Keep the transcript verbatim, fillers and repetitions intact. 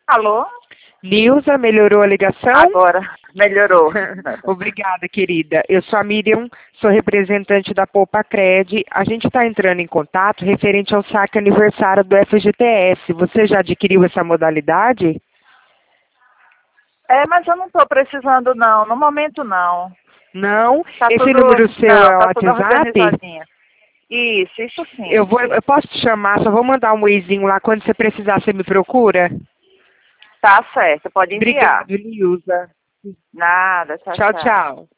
Alô? Nilza, melhorou a ligação? Agora, melhorou. Obrigada, querida. Eu sou a Miriam, sou representante da Poupa Cred. A gente está entrando em contato referente ao saque aniversário do F G T S. Você já adquiriu essa modalidade? É, mas eu não estou precisando não, no momento não. Não? Tá Esse tudo, número seu não, é o tá tudo WhatsApp? organizadinho. Isso, isso sim. Eu, vou, eu posso te chamar, só vou mandar um eizinho lá. Quando você precisar, você me procura? Tá certo, pode enviar. Obrigado, Nilza. Nada, tchau, Tchau, tchau. tchau.